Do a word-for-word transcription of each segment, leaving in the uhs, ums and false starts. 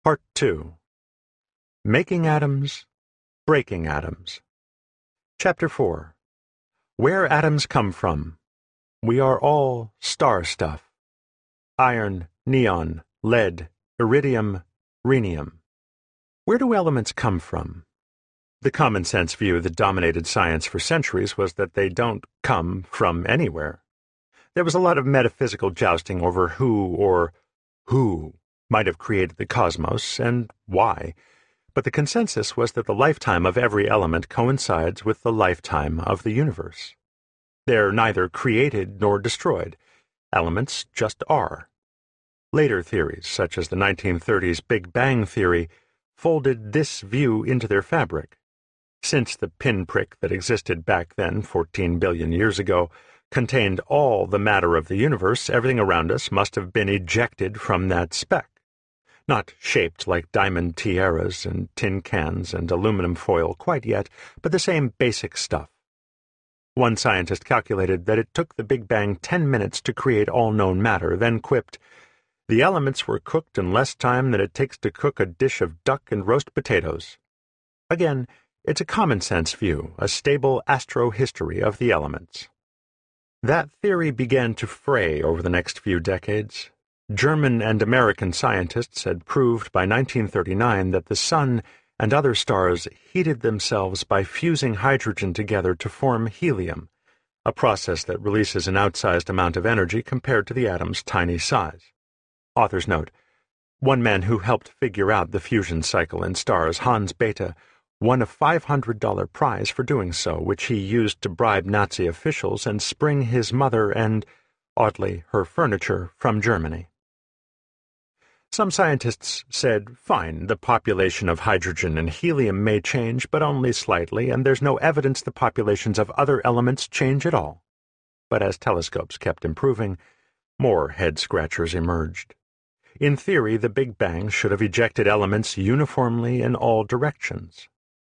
Part two. Making Atoms, Breaking Atoms. Chapter four. Where Atoms Come From. We are all star stuff. Iron, neon, lead, iridium, rhenium. Where do elements come from? The common-sense view that dominated science for centuries was that they don't come from anywhere. There was a lot of metaphysical jousting over who or who might have created the cosmos and why, but the consensus was that the lifetime of every element coincides with the lifetime of the universe. They're neither created nor destroyed. Elements just are. Later theories, such as the nineteen thirties Big Bang theory, folded this view into their fabric. Since the pinprick that existed back then, fourteen billion years ago, contained all the matter of the universe, everything around us must have been ejected from that speck. Not shaped like diamond tiaras and tin cans and aluminum foil quite yet, but the same basic stuff. One scientist calculated that it took the Big Bang ten minutes to create all known matter, then quipped, "The elements were cooked in less time than it takes to cook a dish of duck and roast potatoes." Again, it's a common-sense view, a stable astrohistory of the elements. That theory began to fray over the next few decades. German and American scientists had proved by nineteen thirty-nine that the Sun and other stars heated themselves by fusing hydrogen together to form helium, a process that releases an outsized amount of energy compared to the atom's tiny size. Author's note: one man who helped figure out the fusion cycle in stars, Hans Bethe, won a five hundred dollars prize for doing so, which he used to bribe Nazi officials and spring his mother and, oddly, her furniture from Germany. Some scientists said, fine, the population of hydrogen and helium may change, but only slightly, and there's no evidence the populations of other elements change at all. But as telescopes kept improving, more head-scratchers emerged. In theory, the Big Bang should have ejected elements uniformly in all directions.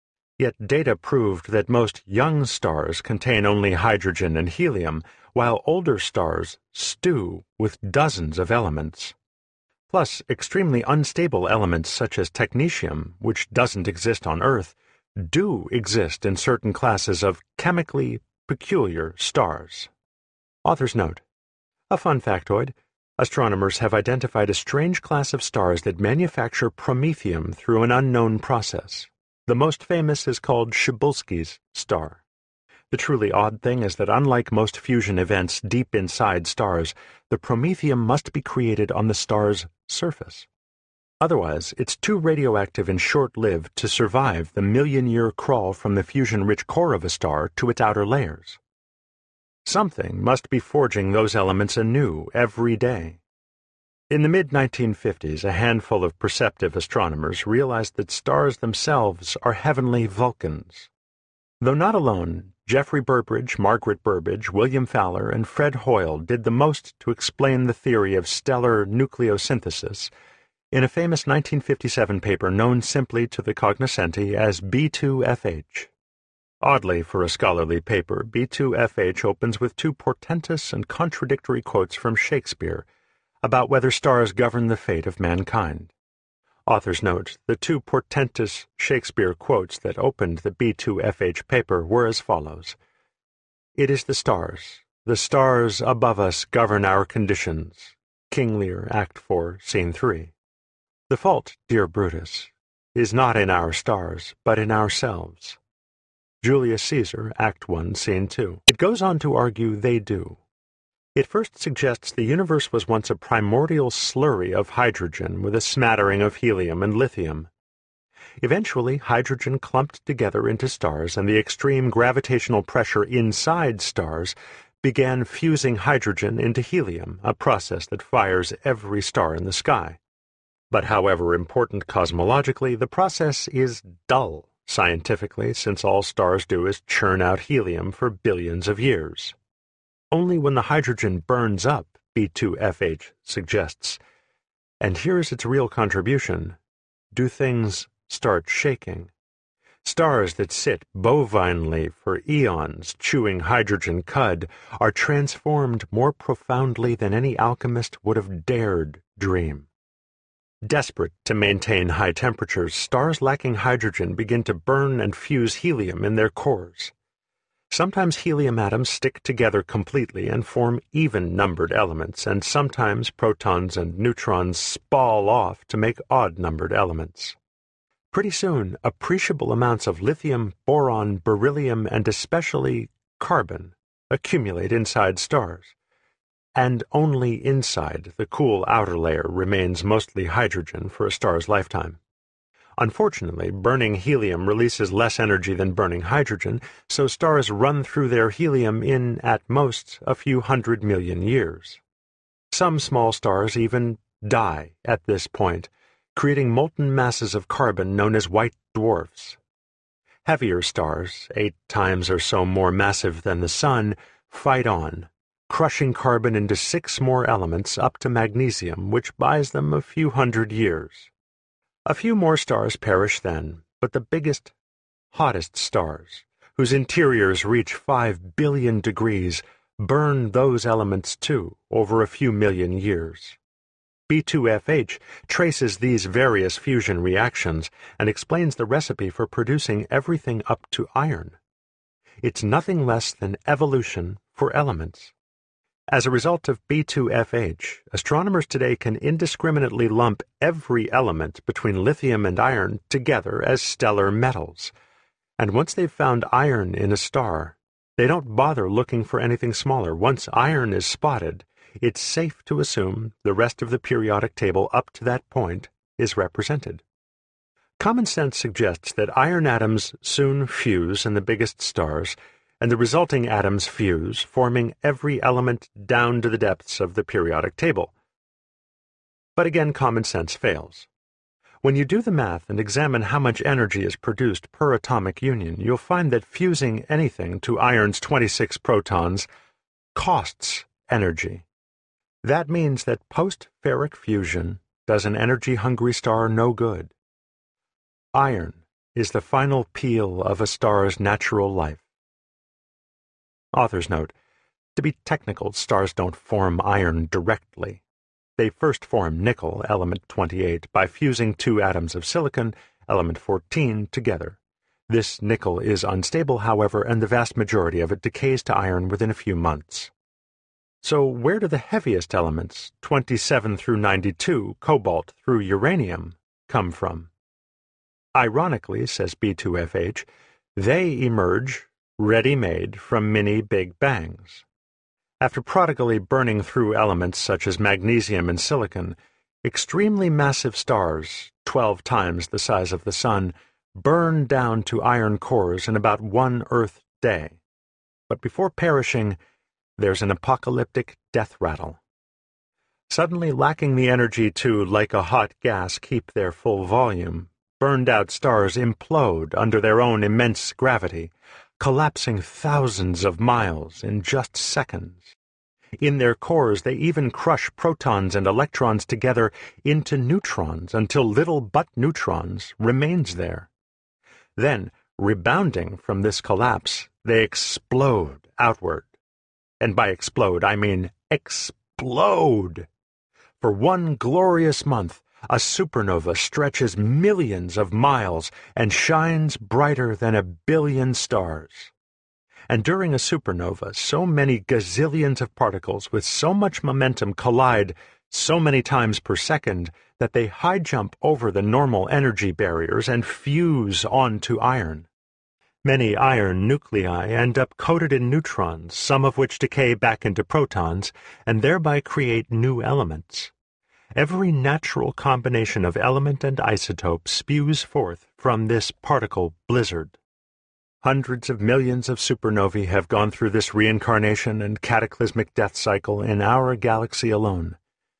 Yet data proved that most young stars contain only hydrogen and helium, while older stars stew with dozens of elements. Plus, extremely unstable elements such as technetium, which doesn't exist on Earth, do exist in certain classes of chemically peculiar stars. Author's note: a fun factoid, astronomers have identified a strange class of stars that manufacture promethium through an unknown process. The most famous is called Cebulski's star. The truly odd thing is that unlike most fusion events deep inside stars, the promethium must be created on the star's surface. Otherwise, it's too radioactive and short-lived to survive the million-year crawl from the fusion-rich core of a star to its outer layers. Something must be forging those elements anew every day. In the mid nineteen fifties, a handful of perceptive astronomers realized that stars themselves are heavenly Vulcans. Though not alone, Geoffrey Burbidge, Margaret Burbidge, William Fowler, and Fred Hoyle did the most to explain the theory of stellar nucleosynthesis in a famous nineteen fifty-seven paper known simply to the cognoscenti as B two F H. Oddly, for a scholarly paper, B two F H opens with two portentous and contradictory quotes from Shakespeare about whether stars govern the fate of mankind. Author's note: the two portentous Shakespeare quotes that opened the B two F H paper were as follows. "It is the stars. The stars above us govern our conditions." King Lear, Act four, Scene three. "The fault, dear Brutus, is not in our stars, but in ourselves." Julius Caesar, Act one, Scene two. It goes on to argue they do. It first suggests the universe was once a primordial slurry of hydrogen with a smattering of helium and lithium. Eventually, hydrogen clumped together into stars, and the extreme gravitational pressure inside stars began fusing hydrogen into helium, a process that fires every star in the sky. But however important cosmologically, the process is dull scientifically, since all stars do is churn out helium for billions of years. Only when the hydrogen burns up, B two F H suggests, and here is its real contribution, do things start shaking. Stars that sit bovinely for eons chewing hydrogen cud are transformed more profoundly than any alchemist would have dared dream. Desperate to maintain high temperatures, stars lacking hydrogen begin to burn and fuse helium in their cores. Sometimes helium atoms stick together completely and form even-numbered elements, and sometimes protons and neutrons spall off to make odd-numbered elements. Pretty soon, appreciable amounts of lithium, boron, beryllium, and especially carbon accumulate inside stars. And only inside the cool outer layer remains mostly hydrogen for a star's lifetime. Unfortunately, burning helium releases less energy than burning hydrogen, so stars run through their helium in, at most, a few hundred million years. Some small stars even die at this point, creating molten masses of carbon known as white dwarfs. Heavier stars, eight times or so more massive than the Sun, fight on, crushing carbon into six more elements up to magnesium, which buys them a few hundred years. A few more stars perish then, but the biggest, hottest stars, whose interiors reach five billion degrees, burn those elements too over a few million years. B two F H traces these various fusion reactions and explains the recipe for producing everything up to iron. It's nothing less than evolution for elements. As a result of B two F H, astronomers today can indiscriminately lump every element between lithium and iron together as stellar metals. And once they've found iron in a star, they don't bother looking for anything smaller. Once iron is spotted, it's safe to assume the rest of the periodic table up to that point is represented. Common sense suggests that iron atoms soon fuse in the biggest stars, and the resulting atoms fuse, forming every element down to the depths of the periodic table. But again, common sense fails. When you do the math and examine how much energy is produced per atomic union, you'll find that fusing anything to iron's twenty-six protons costs energy. That means that post-ferric fusion does an energy-hungry star no good. Iron is the final peel of a star's natural life. Author's note: to be technical, stars don't form iron directly. They first form nickel, element twenty-eight, by fusing two atoms of silicon, element fourteen, together. This nickel is unstable, however, and the vast majority of it decays to iron within a few months. So where do the heaviest elements, twenty-seven through ninety-two, cobalt through uranium, come from? Ironically, says B two F H, they emerge ready-made from mini Big Bangs. After prodigally burning through elements such as magnesium and silicon, extremely massive stars, twelve times the size of the Sun, burn down to iron cores in about one Earth day. But before perishing, there's an apocalyptic death rattle. Suddenly lacking the energy to, like a hot gas, keep their full volume, burned-out stars implode under their own immense gravity, collapsing thousands of miles in just seconds. In their cores, they even crush protons and electrons together into neutrons until little but neutrons remains there. Then, rebounding from this collapse, they explode outward. And by explode, I mean explode! For one glorious month, a supernova stretches millions of miles and shines brighter than a billion stars. And during a supernova, so many gazillions of particles with so much momentum collide so many times per second that they high jump over the normal energy barriers and fuse onto iron. Many iron nuclei end up coated in neutrons, some of which decay back into protons, and thereby create new elements. Every natural combination of element and isotope spews forth from this particle blizzard. Hundreds of millions of supernovae have gone through this reincarnation and cataclysmic death cycle in our galaxy alone.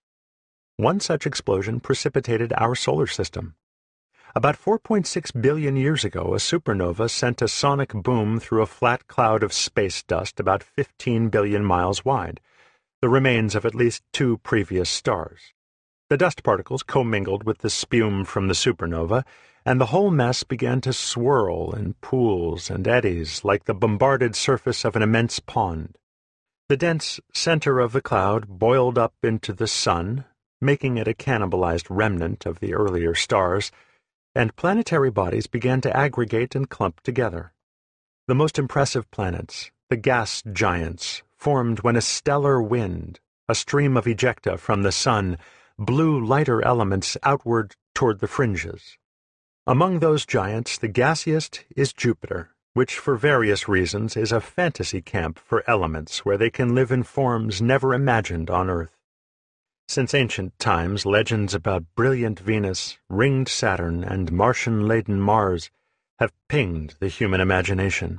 One such explosion precipitated our solar system. About four point six billion years ago, a supernova sent a sonic boom through a flat cloud of space dust about fifteen billion miles wide, the remains of at least two previous stars. The dust particles commingled with the spume from the supernova, and the whole mess began to swirl in pools and eddies like the bombarded surface of an immense pond. The dense center of the cloud boiled up into the sun, making it a cannibalized remnant of the earlier stars, and planetary bodies began to aggregate and clump together. The most impressive planets, the gas giants, formed when a stellar wind, a stream of ejecta from the sun, blew lighter elements outward toward the fringes. Among those giants, the gassiest is Jupiter, which for various reasons is a fantasy camp for elements where they can live in forms never imagined on Earth. Since ancient times, legends about brilliant Venus, ringed Saturn, and Martian-laden Mars have pinged the human imagination.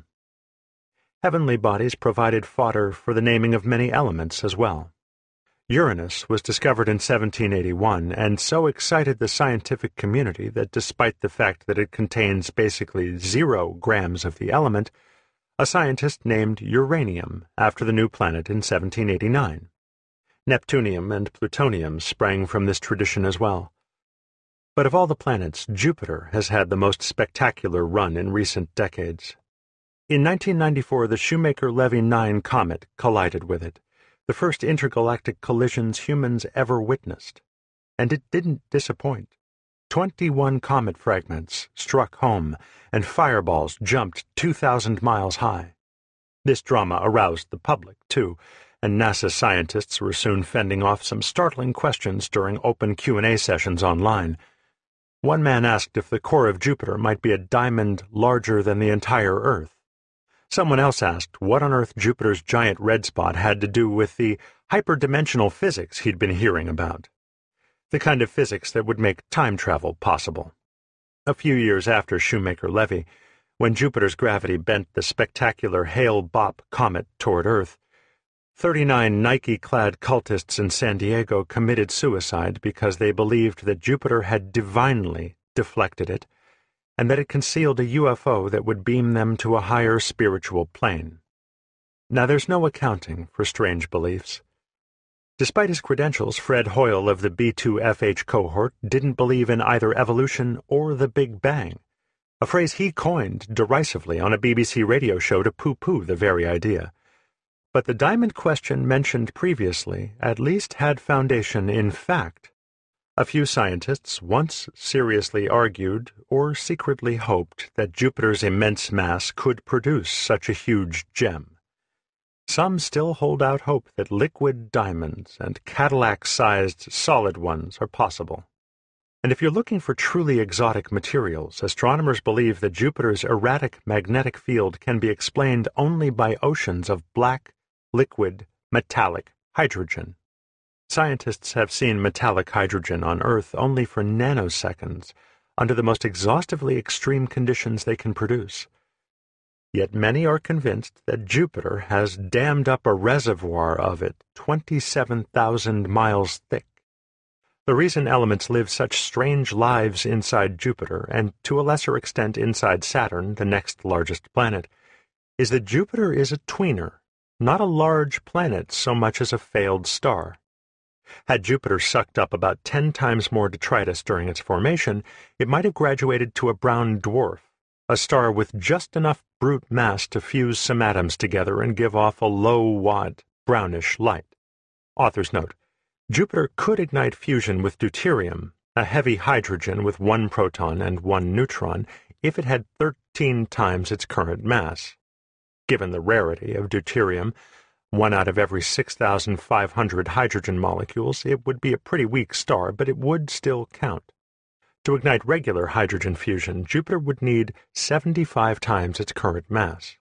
Heavenly bodies provided fodder for the naming of many elements as well. Uranus was discovered in seventeen eighty-one and so excited the scientific community that despite the fact that it contains basically zero grams of the element, a scientist named uranium after the new planet in seventeen eighty-nine. Neptunium and plutonium sprang from this tradition as well. But of all the planets, Jupiter has had the most spectacular run in recent decades. In nineteen ninety-four, the Shoemaker-Levy nine comet collided with it, the first intergalactic collisions humans ever witnessed. And it didn't disappoint. Twenty-one comet fragments struck home, and fireballs jumped two thousand miles high. This drama aroused the public, too, and NASA scientists were soon fending off some startling questions during open Q and A sessions online. One man asked if the core of Jupiter might be a diamond larger than the entire Earth. Someone else asked what on earth Jupiter's giant red spot had to do with the hyperdimensional physics he'd been hearing about, the kind of physics that would make time travel possible. A few years after Shoemaker-Levy, when Jupiter's gravity bent the spectacular Hale-Bopp comet toward Earth, thirty-nine Nike-clad cultists in San Diego committed suicide because they believed that Jupiter had divinely deflected it, and that it concealed a U F O that would beam them to a higher spiritual plane. Now there's no accounting for strange beliefs. Despite his credentials, Fred Hoyle of the B two F H cohort didn't believe in either evolution or the Big Bang, a phrase he coined derisively on a B B C radio show to pooh-pooh the very idea. But the diamond question mentioned previously at least had foundation in fact. A few scientists once seriously argued or secretly hoped that Jupiter's immense mass could produce such a huge gem. Some still hold out hope that liquid diamonds and Cadillac-sized solid ones are possible. And if you're looking for truly exotic materials, astronomers believe that Jupiter's erratic magnetic field can be explained only by oceans of black, liquid, metallic hydrogen. Scientists have seen metallic hydrogen on Earth only for nanoseconds, under the most exhaustively extreme conditions they can produce. Yet many are convinced that Jupiter has dammed up a reservoir of it twenty-seven thousand miles thick. The reason elements live such strange lives inside Jupiter, and to a lesser extent inside Saturn, the next largest planet, is that Jupiter is a tweener, not a large planet so much as a failed star. Had Jupiter sucked up about ten times more detritus during its formation, it might have graduated to a brown dwarf, a star with just enough brute mass to fuse some atoms together and give off a low-watt, brownish light. Author's note: Jupiter could ignite fusion with deuterium, a heavy hydrogen with one proton and one neutron, if it had thirteen times its current mass. Given the rarity of deuterium, one out of every six thousand five hundred hydrogen molecules, it would be a pretty weak star, but it would still count. To ignite regular hydrogen fusion, Jupiter would need seventy-five times its current mass.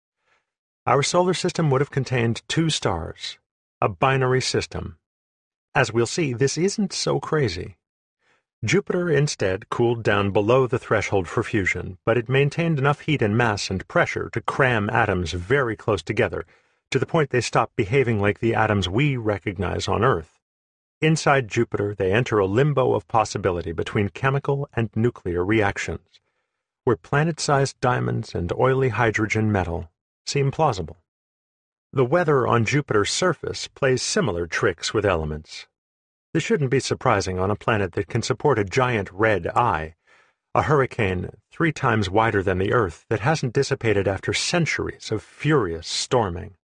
Our solar system would have contained two stars, a binary system. As we'll see, this isn't so crazy. Jupiter instead cooled down below the threshold for fusion, but it maintained enough heat and mass and pressure to cram atoms very close together, to the point they stop behaving like the atoms we recognize on Earth. Inside Jupiter, they enter a limbo of possibility between chemical and nuclear reactions, where planet-sized diamonds and oily hydrogen metal seem plausible. The weather on Jupiter's surface plays similar tricks with elements. This shouldn't be surprising on a planet that can support a giant red eye, a hurricane three times wider than the Earth that hasn't dissipated after centuries of furious storming.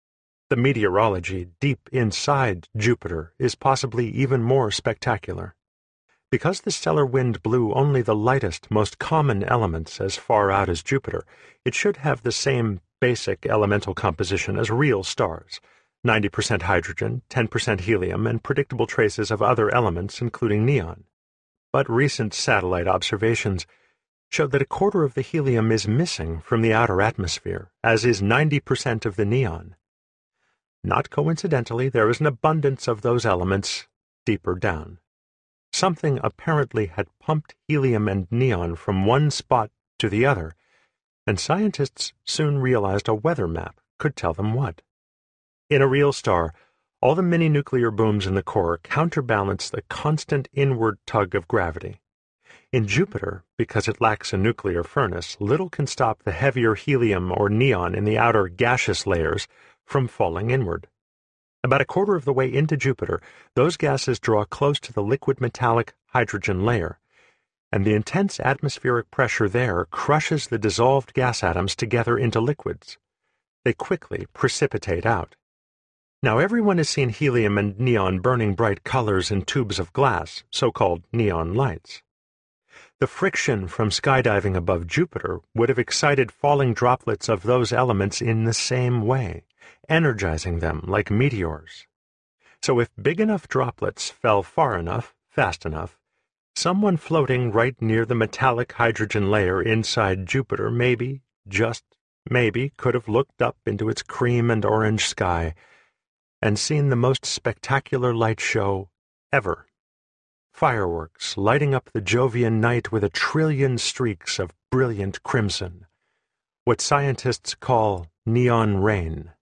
The meteorology deep inside Jupiter is possibly even more spectacular. Because the stellar wind blew only the lightest, most common elements as far out as Jupiter, it should have the same basic elemental composition as real stars, ninety percent hydrogen, ten percent helium, and predictable traces of other elements, including neon. But recent satellite observations showed that a quarter of the helium is missing from the outer atmosphere, as is ninety percent of the neon. Not coincidentally, there is an abundance of those elements deeper down. Something apparently had pumped helium and neon from one spot to the other, and scientists soon realized a weather map could tell them what. In a real star, all the mini-nuclear booms in the core counterbalance the constant inward tug of gravity. In Jupiter, because it lacks a nuclear furnace, little can stop the heavier helium or neon in the outer gaseous layers from falling inward. About a quarter of the way into Jupiter, those gases draw close to the liquid metallic hydrogen layer, and the intense atmospheric pressure there crushes the dissolved gas atoms together into liquids. They quickly precipitate out. Now everyone has seen helium and neon burning bright colors in tubes of glass, so-called neon lights. The friction from skydiving above Jupiter would have excited falling droplets of those elements in the same way, energizing them like meteors. So if big enough droplets fell far enough, fast enough, someone floating right near the metallic hydrogen layer inside Jupiter maybe, just maybe, could have looked up into its cream and orange sky and seen the most spectacular light show ever. Fireworks lighting up the Jovian night with a trillion streaks of brilliant crimson, what scientists call neon rain.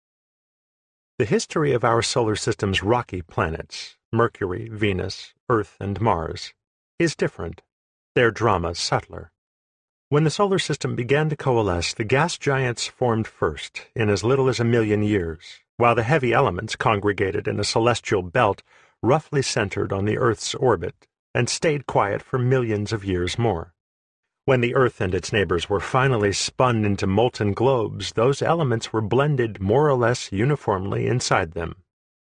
The history of our solar system's rocky planets, Mercury, Venus, Earth, and Mars, is different, their drama subtler. When the solar system began to coalesce, the gas giants formed first, in as little as a million years, while the heavy elements congregated in a celestial belt roughly centered on the Earth's orbit, and stayed quiet for millions of years more. When the Earth and its neighbors were finally spun into molten globes, those elements were blended more or less uniformly inside them.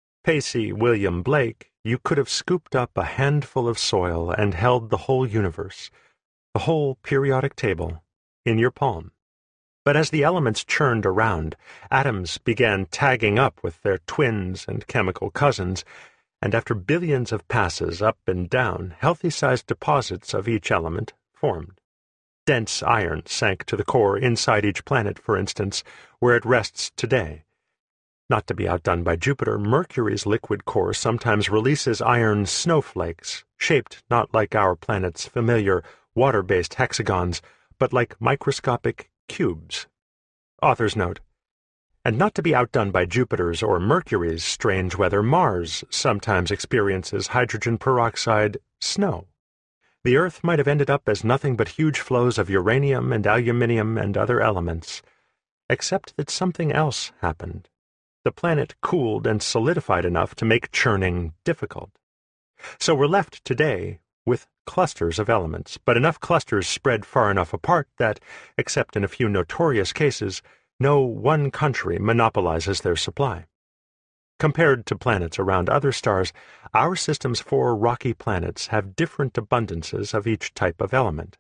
Pacey William Blake, you could have scooped up a handful of soil and held the whole universe, the whole periodic table, in your palm. But as the elements churned around, atoms began tagging up with their twins and chemical cousins, and after billions of passes up and down, healthy-sized deposits of each element formed. Dense iron sank to the core inside each planet, for instance, where it rests today. Not to be outdone by Jupiter, Mercury's liquid core sometimes releases iron snowflakes, shaped not like our planet's familiar water-based hexagons, but like microscopic cubes. Author's note: and not to be outdone by Jupiter's or Mercury's strange weather, Mars sometimes experiences hydrogen peroxide snow. The Earth might have ended up as nothing but huge flows of uranium and aluminium and other elements, except that something else happened. The planet cooled and solidified enough to make churning difficult. So we're left today with clusters of elements, but enough clusters spread far enough apart that, except in a few notorious cases, no one country monopolizes their supply. Compared to planets around other stars, our system's four rocky planets have different abundances of each type of element.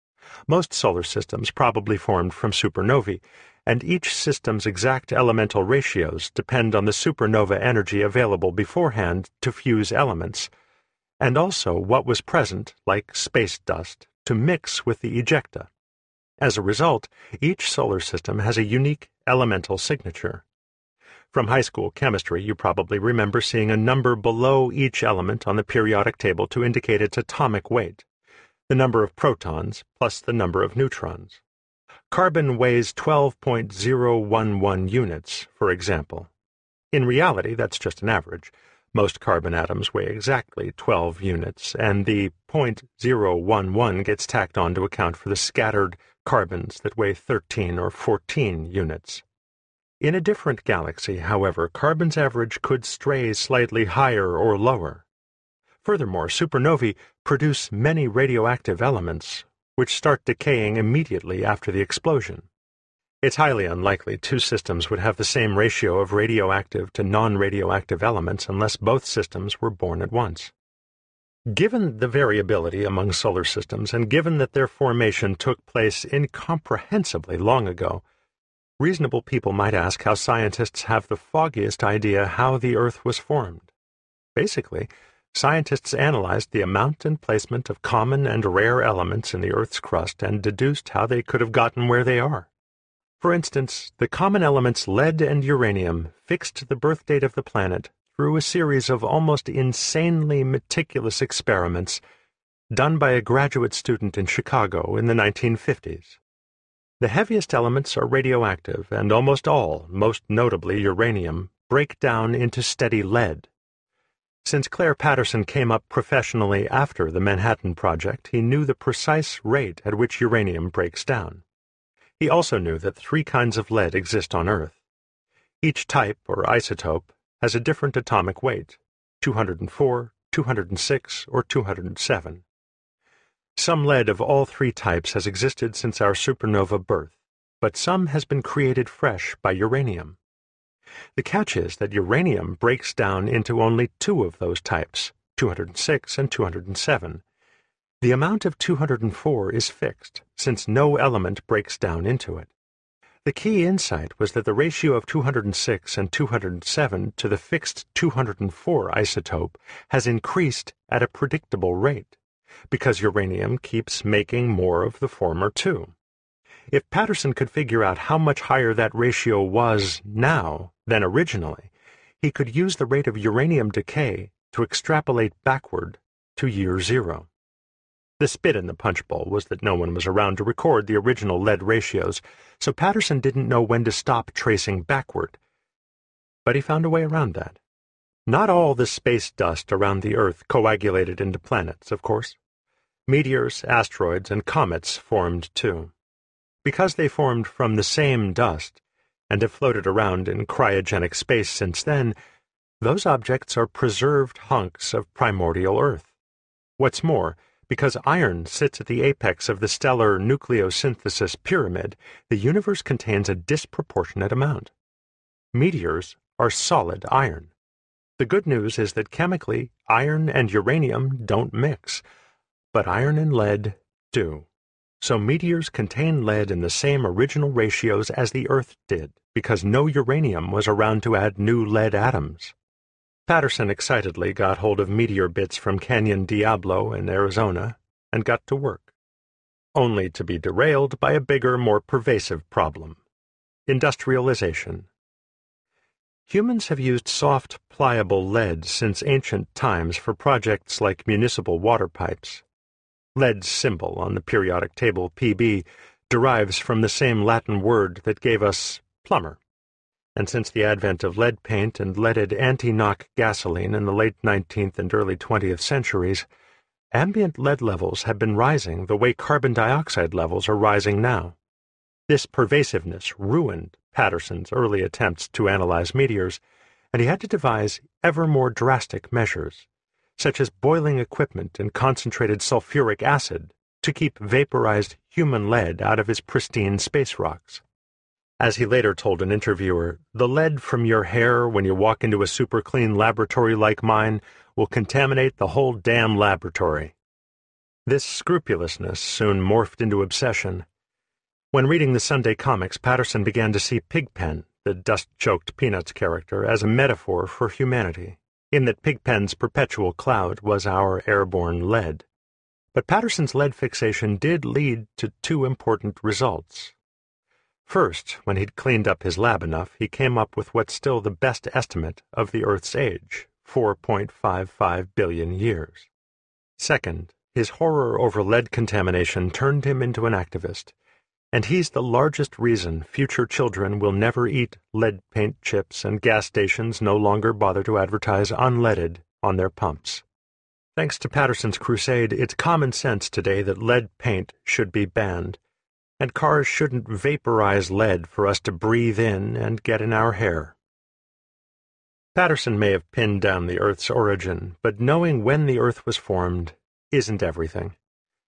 Most solar systems probably formed from supernovae, and each system's exact elemental ratios depend on the supernova energy available beforehand to fuse elements, and also what was present, like space dust, to mix with the ejecta. As a result, each solar system has a unique elemental signature. From high school chemistry, you probably remember seeing a number below each element on the periodic table to indicate its atomic weight, the number of protons plus the number of neutrons. Carbon weighs twelve point zero one one units, for example. In reality, that's just an average. Most carbon atoms weigh exactly twelve units, and the zero point zero one one gets tacked on to account for the scattered carbons that weigh thirteen or fourteen units. In a different galaxy, however, carbon's average could stray slightly higher or lower. Furthermore, supernovae produce many radioactive elements, which start decaying immediately after the explosion. It's highly unlikely two systems would have the same ratio of radioactive to non-radioactive elements unless both systems were born at once. Given the variability among solar systems, and given that their formation took place incomprehensibly long ago, reasonable people might ask how scientists have the foggiest idea how the Earth was formed. Basically, scientists analyzed the amount and placement of common and rare elements in the Earth's crust and deduced how they could have gotten where they are. For instance, the common elements lead and uranium fixed the birth date of the planet through a series of almost insanely meticulous experiments done by a graduate student in Chicago in the nineteen fifties. The heaviest elements are radioactive, and almost all, most notably uranium, break down into steady lead. Since Claire Patterson came up professionally after the Manhattan Project, he knew the precise rate at which uranium breaks down. He also knew that three kinds of lead exist on Earth. Each type, or isotope, has a different atomic weight, two hundred four, two hundred six, or two hundred seven. Some lead of all three types has existed since our supernova birth, but some has been created fresh by uranium. The catch is that uranium breaks down into only two of those types, two hundred six and two hundred seven. The amount of two hundred four is fixed, since no element breaks down into it. The key insight was that the ratio of two hundred six and two hundred seven to the fixed two hundred four isotope has increased at a predictable rate, because uranium keeps making more of the former two. If Patterson could figure out how much higher that ratio was now than originally, he could use the rate of uranium decay to extrapolate backward to year zero. The spit in the punch bowl was that no one was around to record the original lead ratios, so Patterson didn't know when to stop tracing backward. But he found a way around that. Not all the space dust around the Earth coagulated into planets, of course. Meteors, asteroids, and comets formed too. Because they formed from the same dust, and have floated around in cryogenic space since then, those objects are preserved hunks of primordial Earth. What's more, because iron sits at the apex of the stellar nucleosynthesis pyramid, the universe contains a disproportionate amount. Meteors are solid iron. The good news is that chemically, iron and uranium don't mix, but iron and lead do. So meteors contain lead in the same original ratios as the Earth did, because no uranium was around to add new lead atoms. Patterson excitedly got hold of meteor bits from Canyon Diablo in Arizona and got to work, only to be derailed by a bigger, more pervasive problem: industrialization. Humans have used soft, pliable lead since ancient times for projects like municipal water pipes. Lead's symbol on the periodic table, P B, derives from the same Latin word that gave us plumber. And since the advent of lead paint and leaded anti-knock gasoline in the late nineteenth and early twentieth centuries, ambient lead levels have been rising the way carbon dioxide levels are rising now. This pervasiveness ruined Patterson's early attempts to analyze meteors, and he had to devise ever more drastic measures, such as boiling equipment in concentrated sulfuric acid to keep vaporized human lead out of his pristine space rocks. As he later told an interviewer, the lead from your hair when you walk into a super-clean laboratory like mine will contaminate the whole damn laboratory. This scrupulousness soon morphed into obsession. When reading the Sunday comics, Patterson began to see Pigpen, the dust-choked Peanuts character, as a metaphor for humanity, in that Pigpen's perpetual cloud was our airborne lead. But Patterson's lead fixation did lead to two important results. First, when he'd cleaned up his lab enough, he came up with what's still the best estimate of the Earth's age, four point five five billion years. Second, his horror over lead contamination turned him into an activist, and he's the largest reason future children will never eat lead paint chips and gas stations no longer bother to advertise unleaded on their pumps. Thanks to Patterson's crusade, it's common sense today that lead paint should be banned, and cars shouldn't vaporize lead for us to breathe in and get in our hair. Patterson may have pinned down the Earth's origin, but knowing when the Earth was formed isn't everything.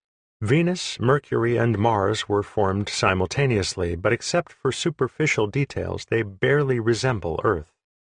Venus, Mercury, and Mars were formed simultaneously, but except for superficial details, they barely resemble Earth.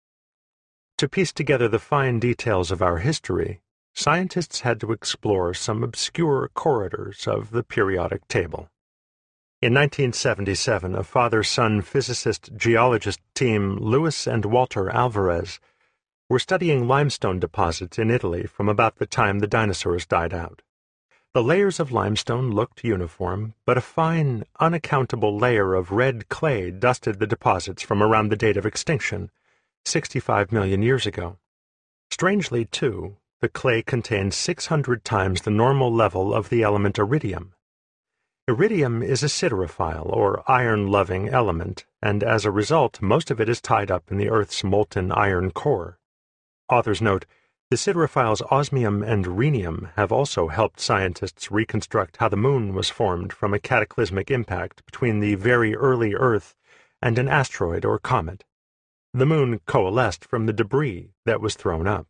To piece together the fine details of our history, scientists had to explore some obscure corridors of the periodic table. In nineteen seventy-seven, a father-son physicist-geologist team, Luis and Walter Alvarez, were studying limestone deposits in Italy from about the time the dinosaurs died out. The layers of limestone looked uniform, but a fine, unaccountable layer of red clay dusted the deposits from around the date of extinction, sixty-five million years ago. Strangely, too, the clay contained six hundred times the normal level of the element iridium. Iridium is a siderophile, or iron-loving element, and as a result, most of it is tied up in the Earth's molten iron core. Authors note, the siderophiles osmium and rhenium have also helped scientists reconstruct how the Moon was formed from a cataclysmic impact between the very early Earth and an asteroid or comet. The Moon coalesced from the debris that was thrown up.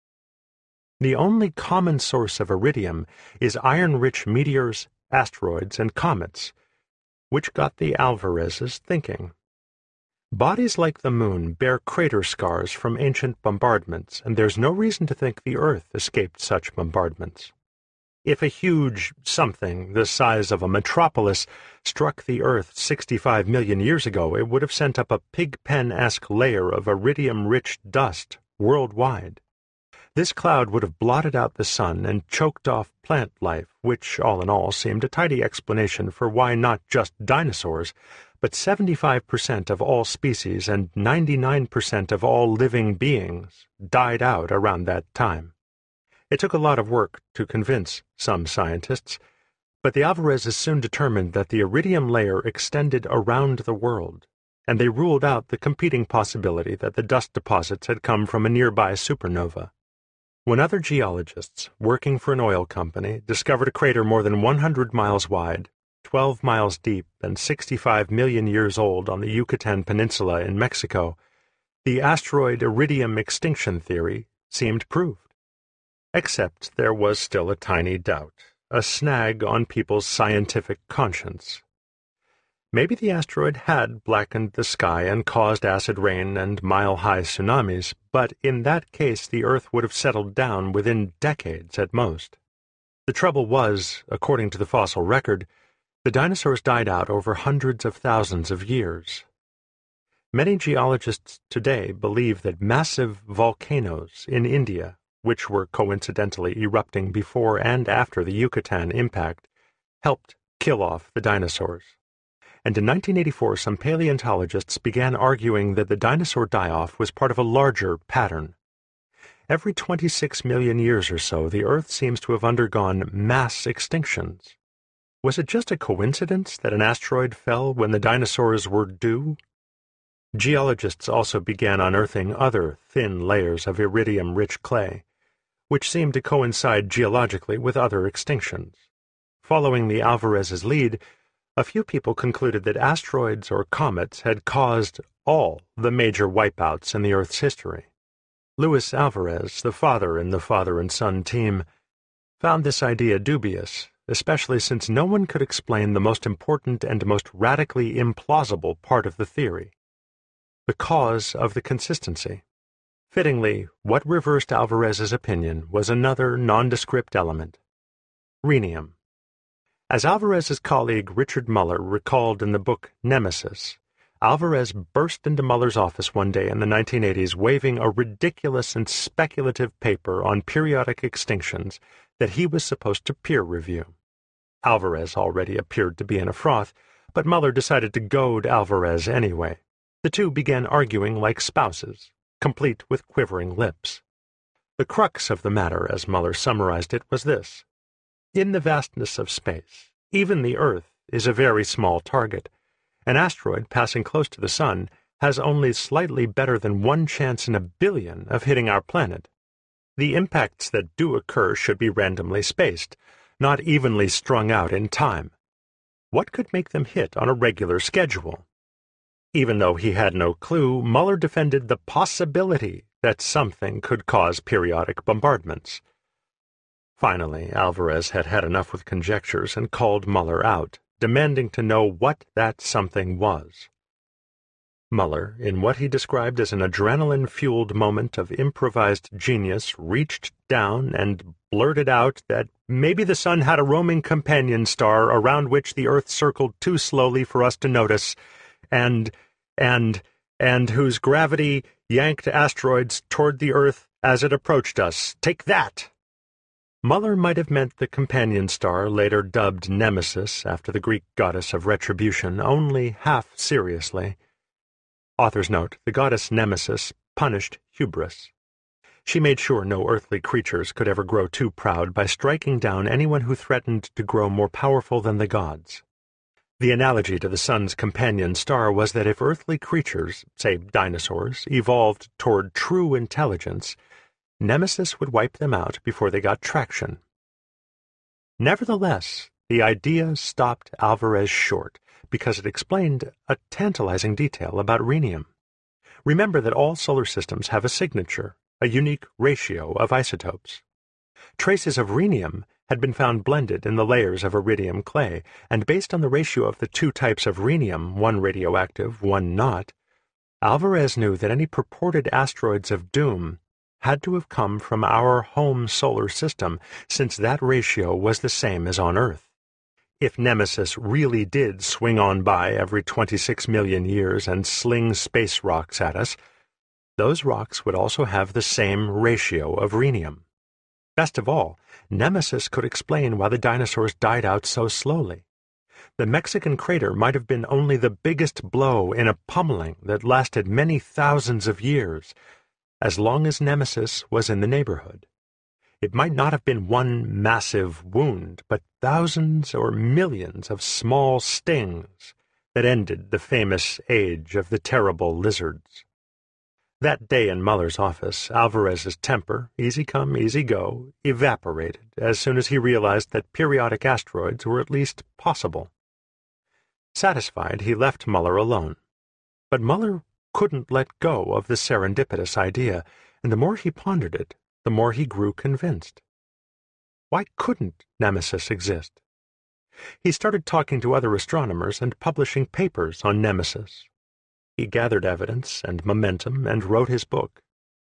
The only common source of iridium is iron-rich meteors, asteroids, and comets, which got the Alvarezes thinking. Bodies like the Moon bear crater scars from ancient bombardments, and there's no reason to think the Earth escaped such bombardments. If a huge something the size of a metropolis struck the Earth sixty-five million years ago, it would have sent up a pigpen-esque layer of iridium-rich dust worldwide. This cloud would have blotted out the sun and choked off plant life, which, all in all, seemed a tidy explanation for why not just dinosaurs, but seventy-five percent of all species and ninety-nine percent of all living beings died out around that time. It took a lot of work to convince some scientists, but the Alvarezes soon determined that the iridium layer extended around the world, and they ruled out the competing possibility that the dust deposits had come from a nearby supernova. When other geologists, working for an oil company, discovered a crater more than one hundred miles wide, twelve miles deep, and sixty-five million years old on the Yucatan Peninsula in Mexico, the asteroid iridium extinction theory seemed proved. Except there was still a tiny doubt, a snag on people's scientific conscience. Maybe the asteroid had blackened the sky and caused acid rain and mile-high tsunamis, but in that case the Earth would have settled down within decades at most. The trouble was, according to the fossil record, the dinosaurs died out over hundreds of thousands of years. Many geologists today believe that massive volcanoes in India, which were coincidentally erupting before and after the Yucatan impact, helped kill off the dinosaurs. And in nineteen eighty-four, some paleontologists began arguing that the dinosaur die-off was part of a larger pattern. Every twenty-six million years or so, the Earth seems to have undergone mass extinctions. Was it just a coincidence that an asteroid fell when the dinosaurs were due? Geologists also began unearthing other thin layers of iridium-rich clay, which seemed to coincide geologically with other extinctions. Following the Alvarez's lead, a few people concluded that asteroids or comets had caused all the major wipeouts in the Earth's history. Luis Alvarez, the father in the father and son team, found this idea dubious, especially since no one could explain the most important and most radically implausible part of the theory, the cause of the consistency. Fittingly, what reversed Alvarez's opinion was another nondescript element: rhenium. As Alvarez's colleague Richard Muller recalled in the book Nemesis, Alvarez burst into Muller's office one day in the nineteen eighties waving a ridiculous and speculative paper on periodic extinctions that he was supposed to peer review. Alvarez already appeared to be in a froth, but Muller decided to goad Alvarez anyway. The two began arguing like spouses, complete with quivering lips. The crux of the matter, as Muller summarized it, was this: in the vastness of space, even the Earth is a very small target. An asteroid passing close to the Sun has only slightly better than one chance in a billion of hitting our planet. The impacts that do occur should be randomly spaced, not evenly strung out in time. What could make them hit on a regular schedule? Even though he had no clue, Muller defended the possibility that something could cause periodic bombardments. Finally, Alvarez had had enough with conjectures and called Muller out, demanding to know what that something was. Muller, in what he described as an adrenaline-fueled moment of improvised genius, reached down and blurted out that maybe the sun had a roaming companion star around which the Earth circled too slowly for us to notice, and, and, and whose gravity yanked asteroids toward the Earth as it approached us. Take that! Muller might have meant the companion star, later dubbed Nemesis after the Greek goddess of retribution, only half seriously. Author's note, the goddess Nemesis punished hubris. She made sure no earthly creatures could ever grow too proud by striking down anyone who threatened to grow more powerful than the gods. The analogy to the sun's companion star was that if earthly creatures, say dinosaurs, evolved toward true intelligence, Nemesis would wipe them out before they got traction. Nevertheless, the idea stopped Alvarez short, because it explained a tantalizing detail about rhenium. Remember that all solar systems have a signature, a unique ratio of isotopes. Traces of rhenium had been found blended in the layers of iridium clay, and based on the ratio of the two types of rhenium, one radioactive, one not, Alvarez knew that any purported asteroids of doom had to have come from our home solar system, since that ratio was the same as on Earth. If Nemesis really did swing on by every twenty-six million years and sling space rocks at us, those rocks would also have the same ratio of rhenium. Best of all, Nemesis could explain why the dinosaurs died out so slowly. The Mexican crater might have been only the biggest blow in a pummeling that lasted many thousands of years, as long as Nemesis was in the neighborhood. It might not have been one massive wound, but thousands or millions of small stings that ended the famous age of the terrible lizards. That day in Muller's office, Alvarez's temper, easy come, easy go, evaporated as soon as he realized that periodic asteroids were at least possible. Satisfied, he left Muller alone. But Muller couldn't let go of the serendipitous idea, and the more he pondered it, the more he grew convinced. Why couldn't Nemesis exist? He started talking to other astronomers and publishing papers on Nemesis. He gathered evidence and momentum and wrote his book.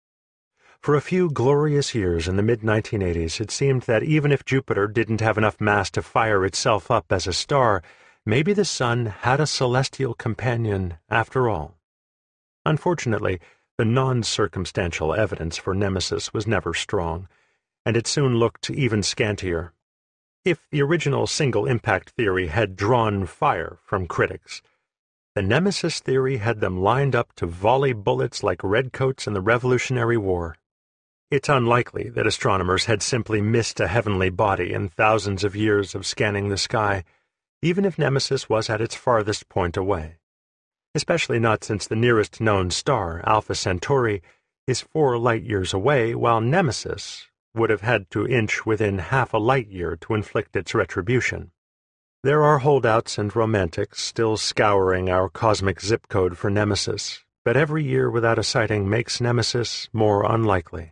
For a few glorious years in the mid nineteen eighties, it seemed that even if Jupiter didn't have enough mass to fire itself up as a star, maybe the sun had a celestial companion after all. Unfortunately, the non-circumstantial evidence for Nemesis was never strong, and it soon looked even scantier. If the original single-impact theory had drawn fire from critics, the Nemesis theory had them lined up to volley bullets like redcoats in the Revolutionary War. It's unlikely that astronomers had simply missed a heavenly body in thousands of years of scanning the sky, even if Nemesis was at its farthest point away. Especially not since the nearest known star, Alpha Centauri, is four light-years away, while Nemesis would have had to inch within half a light-year to inflict its retribution. There are holdouts and romantics still scouring our cosmic zip code for Nemesis, but every year without a sighting makes Nemesis more unlikely.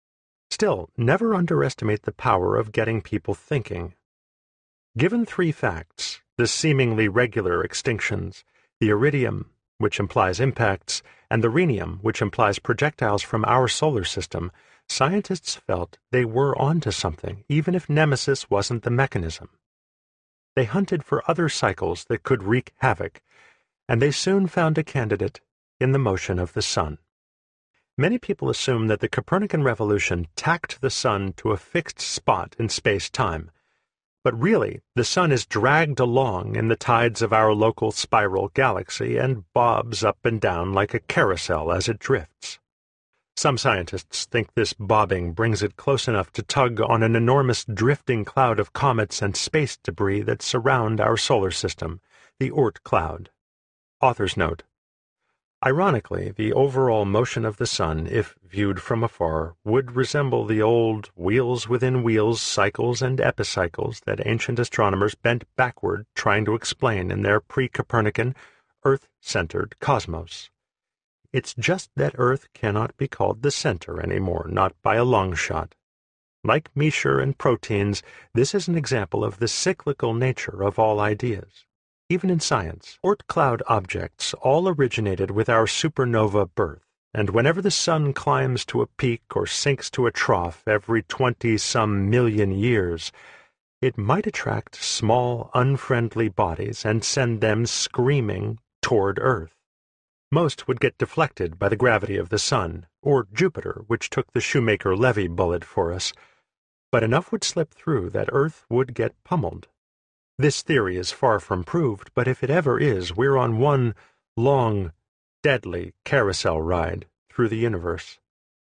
Still, never underestimate the power of getting people thinking. Given three facts, the seemingly regular extinctions, the iridium, which implies impacts, and the rhenium, which implies projectiles from our solar system, scientists felt they were onto something, even if Nemesis wasn't the mechanism. They hunted for other cycles that could wreak havoc, and they soon found a candidate in the motion of the sun. Many people assume that the Copernican revolution tacked the sun to a fixed spot in space-time, but really, the sun is dragged along in the tides of our local spiral galaxy and bobs up and down like a carousel as it drifts. Some scientists think this bobbing brings it close enough to tug on an enormous drifting cloud of comets and space debris that surround our solar system, the Oort cloud. Author's note. Ironically, the overall motion of the sun, if viewed from afar, would resemble the old wheels-within-wheels cycles and epicycles that ancient astronomers bent backward trying to explain in their pre-Copernican, Earth-centered cosmos. It's just that Earth cannot be called the center anymore, not by a long shot. Like Miescher and proteins, this is an example of the cyclical nature of all ideas. Even in science, Oort cloud objects all originated with our supernova birth, and whenever the sun climbs to a peak or sinks to a trough every twenty-some million years, it might attract small, unfriendly bodies and send them screaming toward Earth. Most would get deflected by the gravity of the sun, or Jupiter, which took the Shoemaker-Levy bullet for us, but enough would slip through that Earth would get pummeled. This theory is far from proved, but if it ever is, we're on one long, deadly carousel ride through the universe.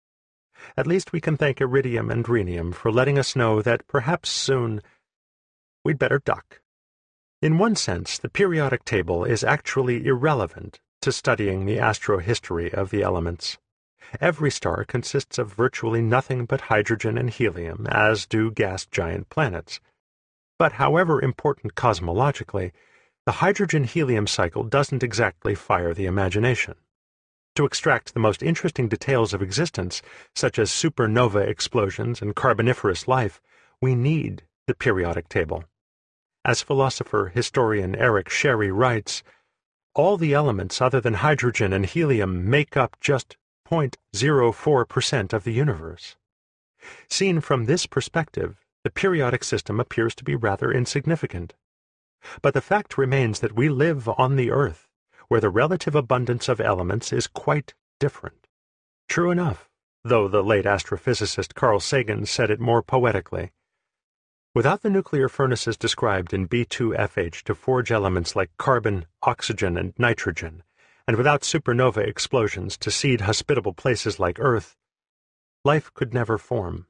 At least we can thank Iridium and Rhenium for letting us know that perhaps soon we'd better duck. In one sense, the periodic table is actually irrelevant to studying the astrohistory of the elements. Every star consists of virtually nothing but hydrogen and helium, as do gas-giant planets. But however important cosmologically, the hydrogen-helium cycle doesn't exactly fire the imagination. To extract the most interesting details of existence, such as supernova explosions and carboniferous life, we need the periodic table. As philosopher historian Eric Sherry writes, all the elements other than hydrogen and helium make up just zero point zero four percent of the universe. Seen from this perspective, the periodic system appears to be rather insignificant. But the fact remains that we live on the Earth, where the relative abundance of elements is quite different. True enough, though the late astrophysicist Carl Sagan said it more poetically. Without the nuclear furnaces described in B two F H to forge elements like carbon, oxygen, and nitrogen, and without supernova explosions to seed hospitable places like Earth, life could never form.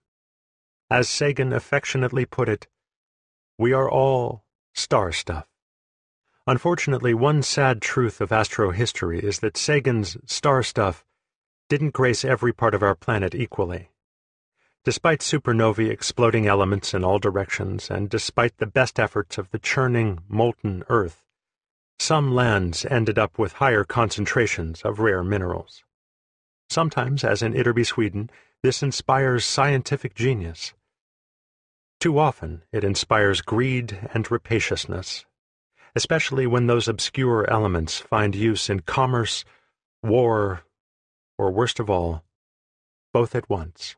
As Sagan affectionately put it, we are all star stuff. Unfortunately, one sad truth of astrohistory is that Sagan's star stuff didn't grace every part of our planet equally. Despite supernovae exploding elements in all directions, and despite the best efforts of the churning, molten Earth, some lands ended up with higher concentrations of rare minerals. Sometimes, as in Ytterby, Sweden, this inspires scientific genius. Too often, it inspires greed and rapaciousness, especially when those obscure elements find use in commerce, war, or worst of all, both at once.